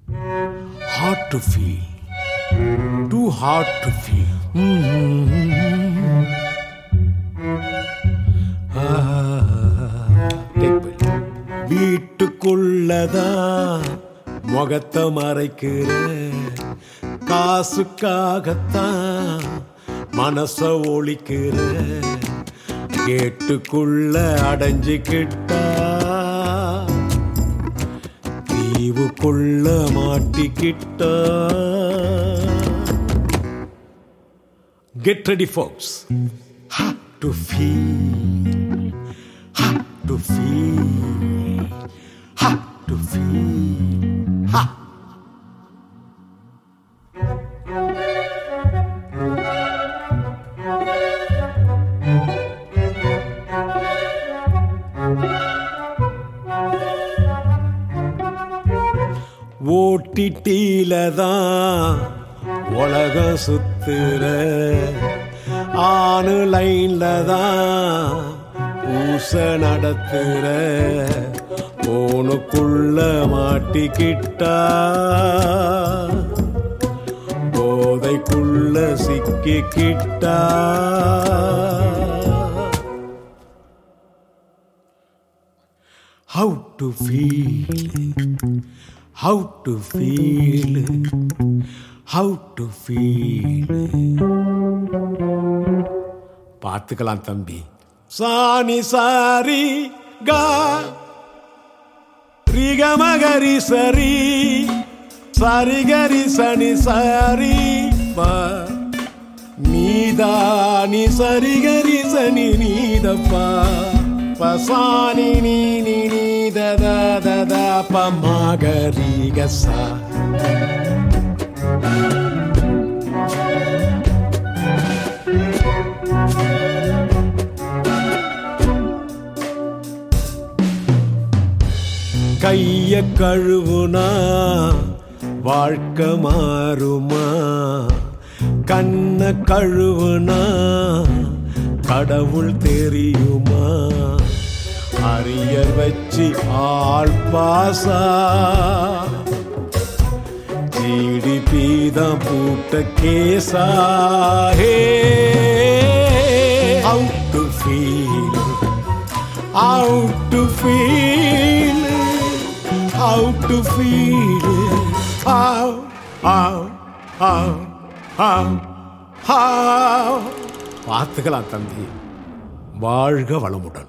Hard to feel. Too hard to feel. வீட்டுக்குள்ளதான் முகத்தை மறைக்கிற காசுக்காகத்தான் மனச ஒழிக்கிற கேட்டுக்குள்ள அடைஞ்சுக்கிட்டா தீவுக்குள்ள மாட்டிக்கிட்டா. Get ready, folks. Hard to feel. Hard to feel. Hard to feel. Ha. ஓட்டிட்டிலதான் உலகம் சுத்துற ஆன்லைன்ல தான் ஊச நடத்துற போனுக்குள்ள மாட்டிக்கிட்டா போதைக்குள்ள சிக்கிக்கிட்டா. How to feel, how to feel, how to feel. பார்த்துக்கலாம் தம்பி. சாணி சாரி கா ரிகமகரி சரி சரிகரி சனி சாரி பா நீதானி சரிகரி சனி நீதப்பா பசானி நீ நீ நீ தத தத பமகரி கசா. கைய கழுவுனா வாழ்க்கை மாறுமா, கண்ண கழுவுனா கடவுள் தெரியுமா, அரியர் வச்சு ஆள் பாசா ஜிடிபி தான் பூட்ட கேசா. How to feel, how to feel, how to feel, how, how, how, how, how. பார்த்துக்கலாம் தம்பி. வாழ்க வளமுடன்.